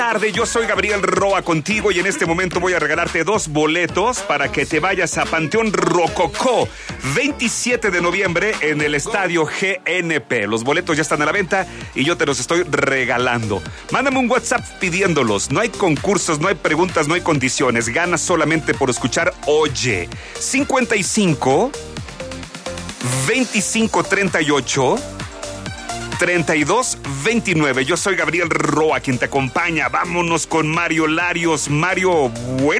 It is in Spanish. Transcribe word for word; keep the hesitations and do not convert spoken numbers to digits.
tarde, yo soy Gabriel Roa contigo y en este momento voy a regalarte dos boletos para que te vayas a Panteón Rococó, veintisiete de noviembre en el Estadio G N P. Los boletos ya están a la venta y yo te los estoy regalando. Mándame un WhatsApp pidiéndolos. No hay concursos, no hay preguntas, no hay condiciones. Ganas solamente por escuchar Oye. cincuenta y cinco, veinticinco, treinta y ocho, treinta y dos, veintinueve. Yo soy Gabriel Roa, quien te acompaña. Vámonos con Mario Larios. Mario, bueno.